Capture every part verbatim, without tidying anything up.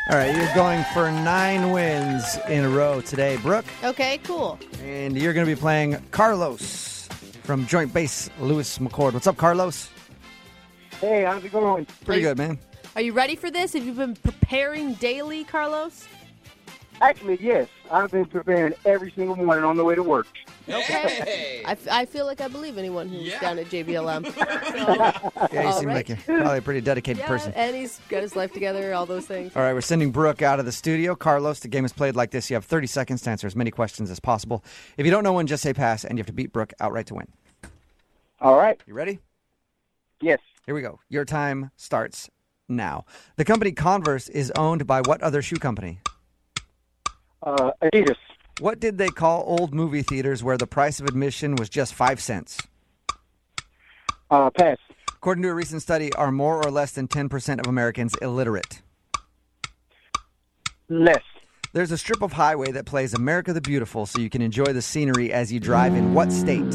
All right, you're going for nine wins in a row today, Brooke. Okay, cool. And you're going to be playing Carlos from Joint Base Lewis McCord. What's up, Carlos? Hey, how's it going? Pretty good, man. Are you ready for this? Have you been preparing daily, Carlos? Actually, yes. I've been preparing every single morning on the way to work. Hey! I, f- I feel like I believe anyone who's Yeah. down at J B L M. So, Yeah, you all seem right. like you're probably a pretty dedicated yeah, person. and he's got his life together, all those things. All right, we're sending Brooke out of the studio. Carlos, the game is played like this. You have thirty seconds to answer as many questions as possible. If you don't know one, just say pass, and you have to beat Brooke outright to win. All right. You ready? Yes. Here we go. Your time starts now. The company Converse is owned by what other shoe company? Uh, Adidas. What did they call old movie theaters where the price of admission was just five cents? Uh, pass. According to a recent study, are more or less than ten percent of Americans illiterate? Less. There's a strip of highway that plays America the Beautiful so you can enjoy the scenery as you drive in what state?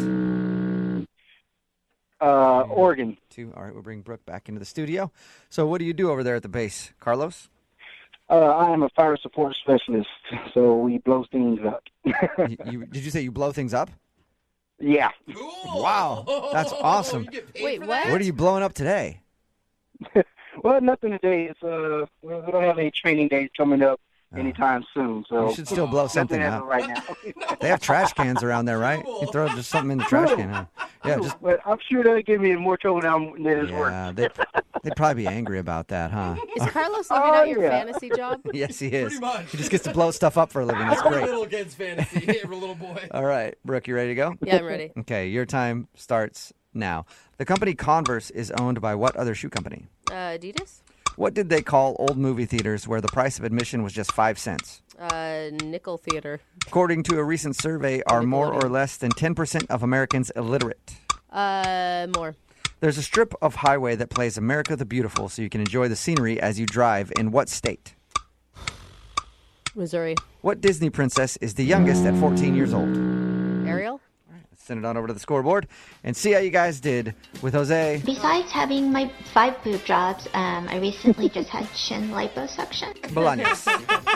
Uh, Oregon. Two. All right, we'll bring Brooke back into the studio. So what do you do over there at the base, Carlos? Uh, I am a fire support specialist, so we blow things up. you, you, did you say you blow things up? Yeah. Cool. Wow, that's awesome. You get paid Wait, for what? that? What are you blowing up today? Well, nothing today. It's uh, we we don't have any training days coming up anytime soon, so You should still blow something nothing as out. of right now. They have trash cans around there, right? You throw just something in the trash can. Huh? Yeah, just But I'm sure they'll give me more trouble now than it's worth. yeah. They, they'd probably be angry about that, huh? Is Carlos living Oh, out your yeah. fantasy job? Yes, he is. Pretty much. He just gets to blow stuff up for a living. That's Every great. little kid's fantasy, every little boy. All right, Brooke, you ready to go? Yeah, I'm ready. Okay, your time starts now. The company Converse is owned by what other shoe company? Uh, Adidas? What did they call old movie theaters where the price of admission was just five cents? Uh, Nickel Theater. According to a recent survey, are more or Nickelodeon. less than ten percent of Americans illiterate? Uh, more. There's a strip of highway that plays America the Beautiful so you can enjoy the scenery as you drive in what state? Missouri. What Disney princess is the youngest at fourteen years old? Ariel? Let's send it on over to the scoreboard and see how you guys did with Jose. Besides having my five boob jobs, um, I recently just had chin liposuction. Bolaños.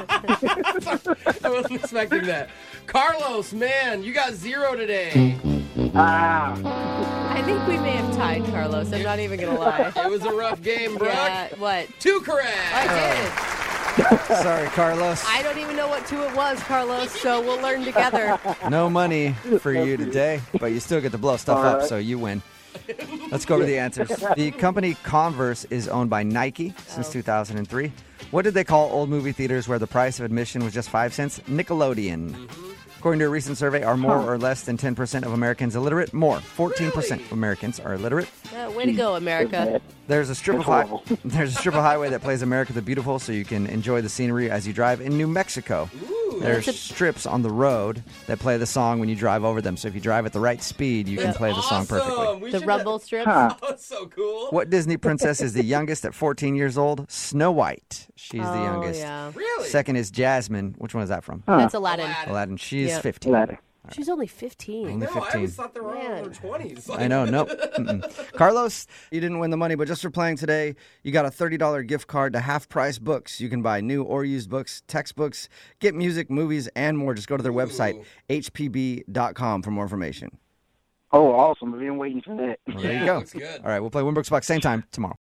I wasn't expecting that. Carlos, man, you got zero today. Ah, I think we may have tied, Carlos. I'm not even going to lie. It was a rough game, Brooke. Yeah, what? Two correct. I did. Sorry, Carlos. I don't even know what two it was, Carlos, so we'll learn together. No money for you today, but you still get to blow stuff All up, right. so you win. Let's go over the answers. The company Converse is owned by Nike since two thousand three. What did they call old movie theaters where the price of admission was just five cents? Nickelodeon. According to a recent survey, are more or less than ten percent of Americans illiterate? More. fourteen percent of Americans are illiterate. Uh, way to go, America. There's a strip of That's hi- horrible. there's a strip of highway that plays America the Beautiful so you can enjoy the scenery as you drive in New Mexico. There's That's a- strips on the road that play the song when you drive over them. So if you drive at the right speed, you can play the song perfectly. Awesome. We The should rumble strips. Huh. Oh, that's so cool. What Disney princess is the youngest at fourteen years old? Snow White. She's the Oh, youngest. yeah. Really? Second is Jasmine. Which one is that from? That's Aladdin. Aladdin. Aladdin. She's Yeah. fifteen. ladder. She's only fifteen. Only No, I fifteen. always thought they were all in their Man. twenties. I know, nope. Mm-mm. Carlos, you didn't win the money, but just for playing today, you got a thirty dollars gift card to Half Price Books. You can buy new or used books, textbooks, get music, movies, and more. Just go to their website, h p b dot com, for more information. Oh, awesome. I've been waiting for that. Well, there Yeah, you go. looks good. All right, we'll play Winbrook's Bucks same time tomorrow.